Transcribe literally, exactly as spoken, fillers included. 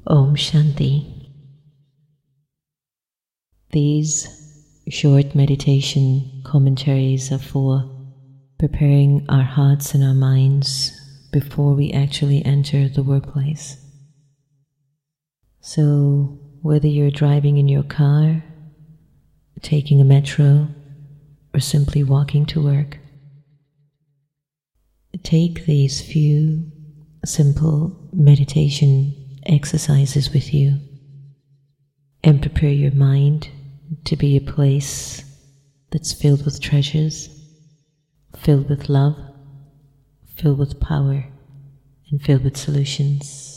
Om Shanti. These short meditation commentaries are for preparing our hearts and our minds before we actually enter the workplace. So, whether you're driving in your car, taking a metro, or simply walking to work, take these few simple meditation exercises with you and prepare your mind to be a place that's filled with treasures, filled with love, filled with power, and filled with solutions.